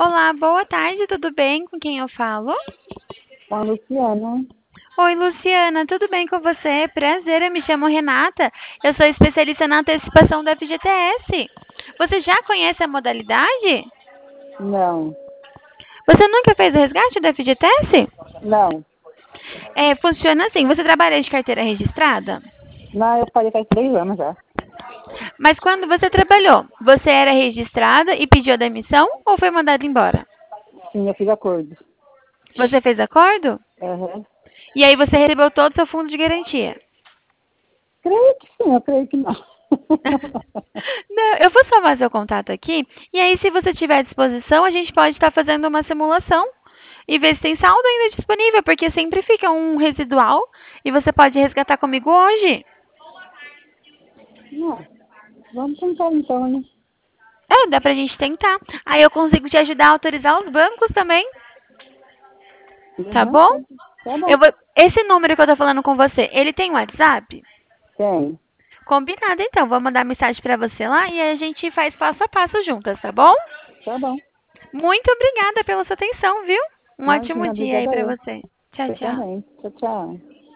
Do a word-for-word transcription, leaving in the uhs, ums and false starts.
Olá, boa tarde, tudo bem? Com quem eu falo? Com a Luciana. Oi, Luciana, tudo bem com você? Prazer, eu me chamo Renata. Eu sou especialista na antecipação do F G T S. Você já conhece a modalidade? Não, Você nunca fez o resgate do F G T S? não. É, funciona assim, você trabalha de carteira registrada? Não, eu falei faz três anos já. Mas quando você trabalhou, você era registrada e pediu a demissão ou foi mandada embora? Sim, eu fiz acordo. Você fez acordo? Uhum. E aí você recebeu todo o seu fundo de garantia? Creio que sim, eu creio que não. Não, eu vou salvar seu contato aqui. E aí, se você tiver à disposição, a gente pode estar fazendo uma simulação e ver se tem saldo ainda disponível, porque sempre fica um residual e você pode resgatar comigo hoje. Não, vamos tentar então, né? É, dá pra gente tentar. Aí eu consigo te ajudar a autorizar os bancos também, tá Uhum, bom? tá, tá Eu bom. vou... Esse número que eu tô falando com você, ele tem WhatsApp? Tem. Combinado, então. Vou mandar mensagem pra você lá e a gente faz passo a passo juntas, tá bom? Tá bom. Muito obrigada pela sua atenção, viu? Um ótimo Imagina, dia aí obrigada pra eu. você. Tchau, Você tchau. também. Tchau, tchau.